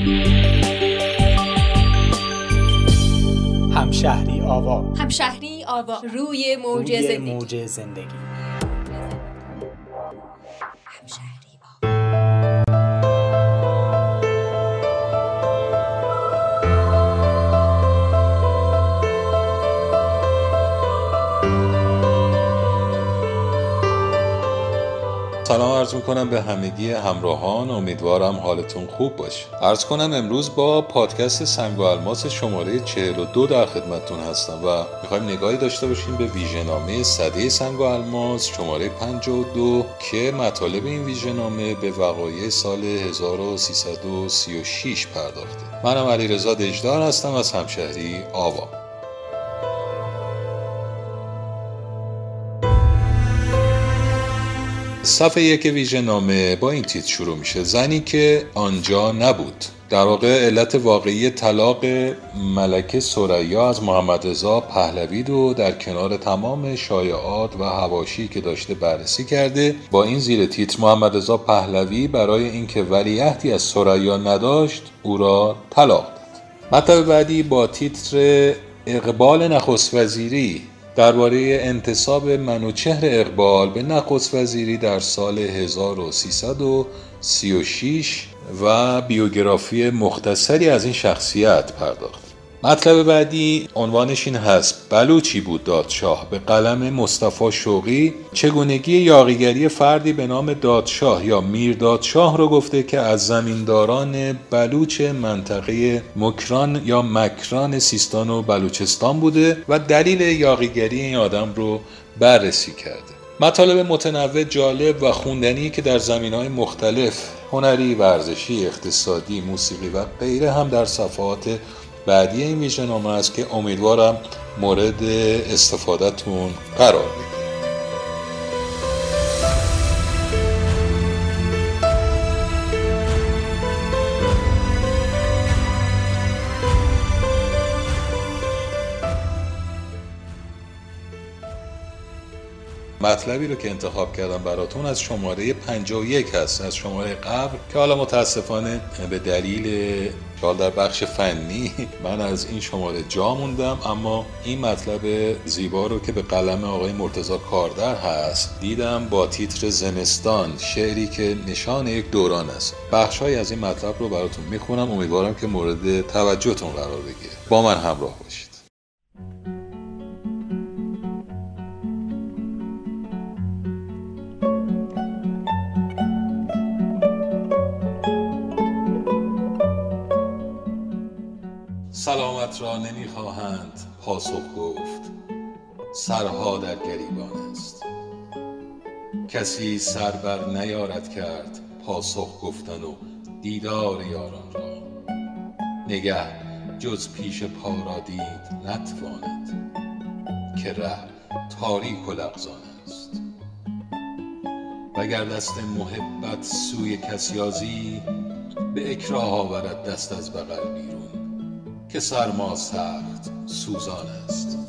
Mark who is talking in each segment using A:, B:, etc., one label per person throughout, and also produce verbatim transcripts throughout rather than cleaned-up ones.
A: همشهری آوا
B: همشهری آوا روی موج
A: روی
B: زندگی
A: موج زندگی
B: همشهری آوا.
C: سلام عرض میکنم به همگی همراهان، امیدوارم حالتون خوب باشه. عرض کنم امروز با پادکست سنگ و الماس شماره چهل و دو در خدمتتون هستم و میخوایم نگاهی داشته باشیم به ویژه‌نامه سده سنگ و الماس شماره پنجاه و دو که مطالب این ویژه‌نامه به وقایع سال هزار و سیصد و سی و شش پرداخته. منم علیرضا دژدار هستم از همشهری آوا. صفحه یک ویژه‌نامه با این تیتر شروع میشه: زنی که آنجا نبود. در واقع علت واقعی طلاق ملکه ثریا از محمد رضا پهلوی رو در کنار تمام شایعات و حواشی که داشته بررسی کرده. با این زیر تیتر: محمد رضا پهلوی برای اینکه ولیعهدی از ثریا نداشت او را طلاق داد. مطلب بعدی با تیتر اقبال نخست وزیری درباره انتساب منوچهر اقبال به نخست وزیری در سال هزار و سیصد و سی و شش و بیوگرافی مختصری از این شخصیت پرداخت. مطلب بعدی عنوانش این هست: بلوچی بود دادشاه، به قلم مصطفی شوقی. چگونگی یاغیگری فردی به نام دادشاه یا میر دادشاه رو گفته که از زمینداران بلوچ منطقه مکران یا مکران سیستان و بلوچستان بوده و دلیل یاغیگری این آدم رو بررسی کرده. مطالب متنوع جالب و خوندنی که در زمینه‌های مختلف هنری، ورزشی، اقتصادی، موسیقی و غیره هم در صفحات بعدی این ویژه‌نامه است که امیدوارم مورد استفادهتون قرار بگیره. مطلبی رو که انتخاب کردم براتون از شماره پنجاه و یک هست، از شماره قبل که حالا متاسفانه به دلیل حال در بخش فنی من از این شماره جا موندم، اما این مطلب زیبا رو که به قلم آقای مرتضی کاردر هست دیدم با تیتر زمستان، شعری که نشان یک دوران است. بخش‌های از این مطلب رو براتون میخونم، امیدوارم که مورد توجهتون قرار بگیره. با من همراه باشید. سلامت را نمیخواهند پاسخ گفت، سرها در گریبان است. کسی سر بر نیارد کرد پاسخ گفتن و دیدار یاران را. نگه جز پیش پا را دید نتواند، که ره تاریک و لغزان است. وگر دست محبت سوی کسی یازی، به اکراه آورد دست از بغل بیرون، که سرما سخت سوزان است.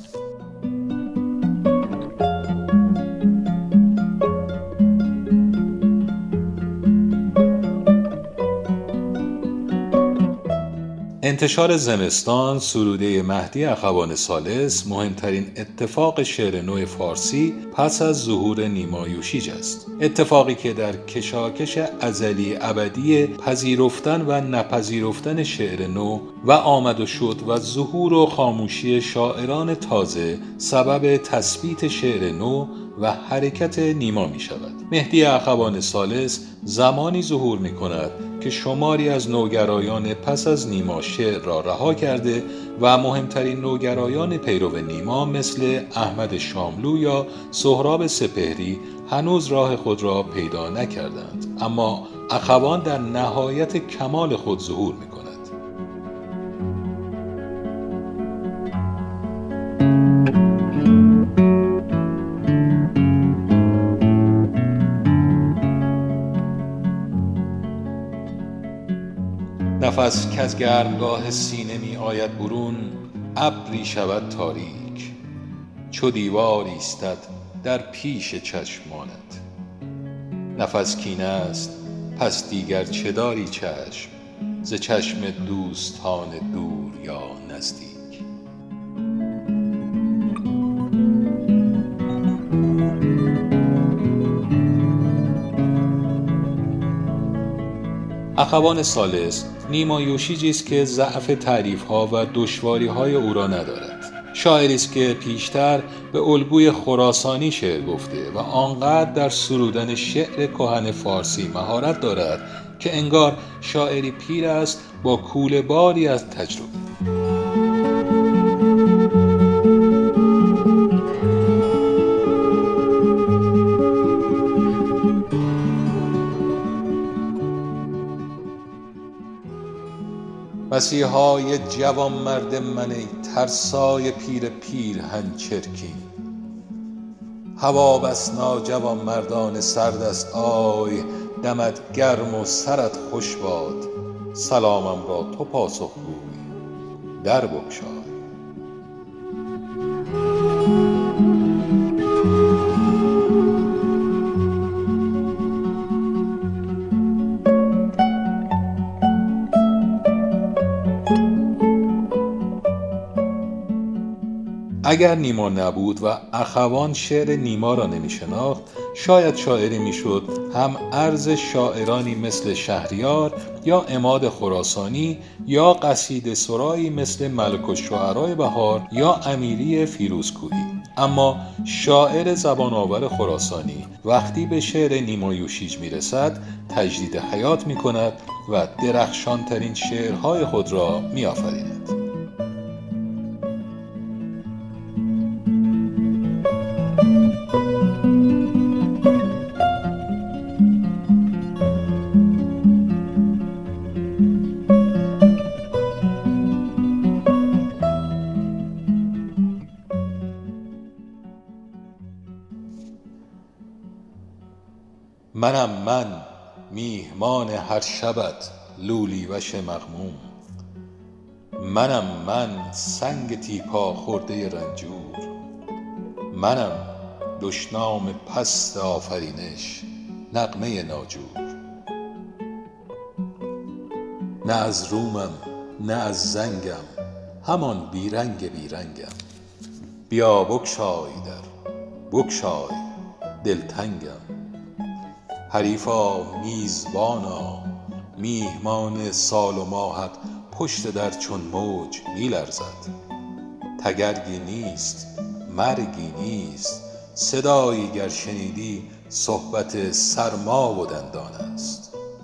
C: انتشار زمستان سروده مهدی اخوان ثالث مهمترین اتفاق شعر نو فارسی پس از ظهور نیما یوشیج است. اتفاقی که در کشاکش ازلی ابدی پذیرفتن و نپذیرفتن شعر نو و آمد و شد و ظهور و خاموشی شاعران تازه سبب تثبیت شعر نو و حرکت نیما می شود. مهدی اخوان ثالث زمانی ظهور می کند که شماری از نوگرایان پس از نیما شعر را رها کرده و مهمترین نوگرایان پیرو نیما مثل احمد شاملو یا سهراب سپهری هنوز راه خود را پیدا نکردند، اما اخوان در نهایت کمال خود ظهور می کند. نفس که از گرمگاه سینه می آید برون، ابری شود تاریک، چو دیوار ایستد در پیش چشمانت. نفس کینه است پس دیگر چه داری چشم، ز چشم دوستان دور یا نزدیک. اخوان ثالث نیما یوشیجی است که ضعف تعریف‌ها و دشواری‌های او را ندارد. شاعری است که پیشتر به الگوی خراسانی شعر گفته و آنقدر در سرودن شعر کهن فارسی مهارت دارد که انگار شاعری پیر است با کوله باری از تجربه. مسیحای جوان مرد من ای ترسای پیر پیرهن چرکین، هوا بس ناجوان مردان سردست آی، دمت گرم و سرت خوش باد، سلامم را تو پاسخ گوی در بگشای. اگر نیما نبود و اخوان شعر نیما را نمی شناخت، شاید شاعری می شد هم عرض شاعرانی مثل شهریار یا عماد خراسانی یا قصیده سرایی مثل ملک الشعراء بهار یا امیری فیروزکوهی. اما شاعر زبان آور خراسانی وقتی به شعر نیما یوشیج می رسد تجدید حیات می کند و درخشان ترین شعرهای خود را می آفریند. منم من میهمان هر شبت لولی وش مغموم، منم من سنگ تیپا خورده رنجور، منم دشنام پست آفرینش نغمه ناجور. نه از رومم نه از زنگم همان بیرنگ بیرنگم، بیا بگشای در بگشای دلتنگم. حریفا میزبانا میهمان سال و ماهت پشت در چون موج می لرزد، تگرگی نیست مرگی نیست، صدایی گر شنیدی صحبت سرما و دندان است.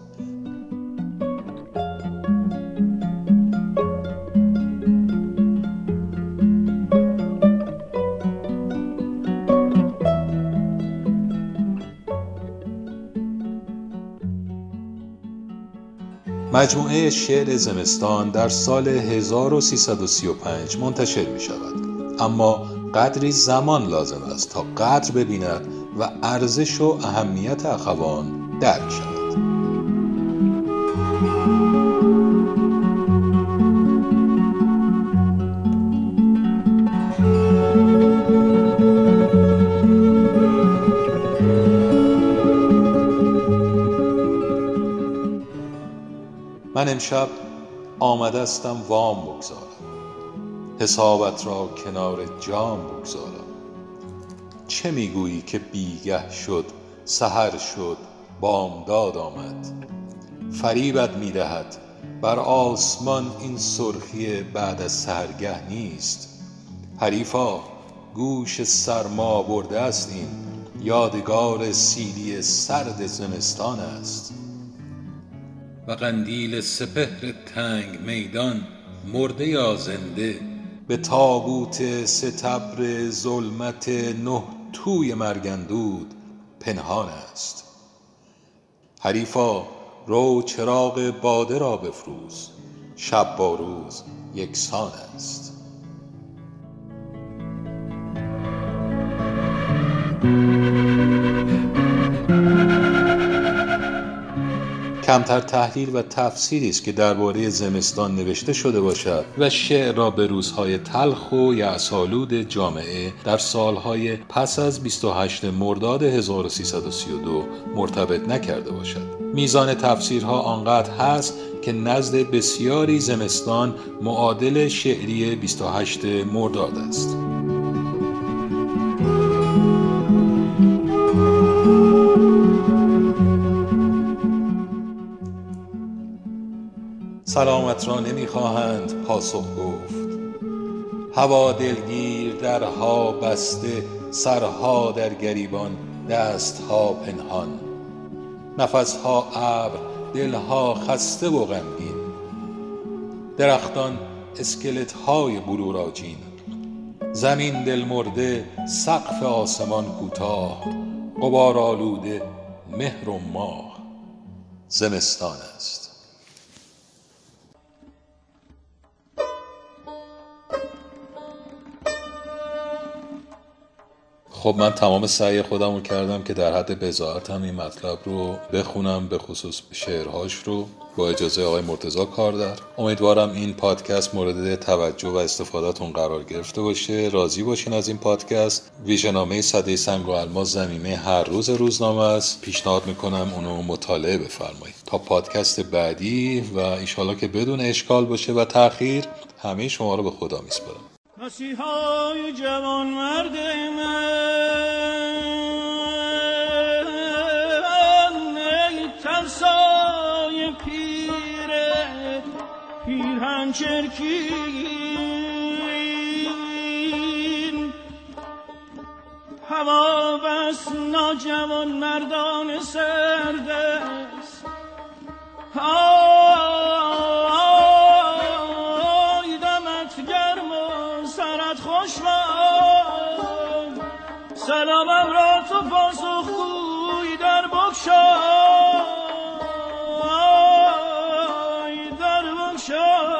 C: مجموعه شعر زمستان در سال هزار و سیصد و سی و پنج منتشر می شود، اما قدری زمان لازم است تا قدر ببیند و ارزش و اهمیت اخوان درک شود. من امشب آمدستم وام بگذارم، حسابت را کنار جام بگذارم. چه میگویی که بیگه شد سحر شد بامداد آمد، فریبت میدهد بر آسمان این سرخی بعد از سحرگه نیست. حریفا گوش سرما برده است، این یادگار سیلی سرد زمستان است. و قندیل سپهر تنگ میدان مرده یا زنده، به تابوت ستبر ظلمت نه توی مرگندود پنهان است. حریفا رو چراغ باده را بفروز، شب با روز یکسان است. کمتر تحلیل و تفسیری است که درباره زمستان نوشته شده باشد و شعر را به روزهای تلخ و یأس‌آلود جامعه در سالهای پس از بیست و هشتم مرداد هزار و سیصد و سی و دو مرتبط نکرده باشد. میزان تفسیرها آنقدر هست که نزد بسیاری زمستان معادل شعری بیست و هشت مرداد است. سلامت را نمیخواهند پاسخ گفت، هوا دلگیر درها بسته، سرها در گریبان، دستها پنهان، نفسها ابر، دلها خسته و غمگین، درختان اسکلت‌های بلوراجین، زمین دل مرده، سقف آسمان کوتاه، غبار آلوده، مهر و ماه. زمستان است. خب من تمام سعی خودم رو کردم که در حد بضاعتم این مطلب رو بخونم، به خصوص شعرهاش رو، با اجازه آقای مرتضی کاردر. امیدوارم این پادکست مورد توجه و استفادهتون قرار گرفته باشه. راضی باشین از این پادکست. ویژه‌نامه سده سنگ و الماس ضمیمه هر روز روزنامه است. پیشنهاد میکنم اونو مطالعه بفرمایید. تا پادکست بعدی و ایشالا که بدون اشکال باشه و تأخیر، همه شما رو به خدا میسپارم.
D: مسیحای جوان مرد من، ای ترسای پیره پیرهن چرکین، هوا بس ناجوان مردان سرد است، سلامم را تو پاسخ گوی در بگشای، در بگشای.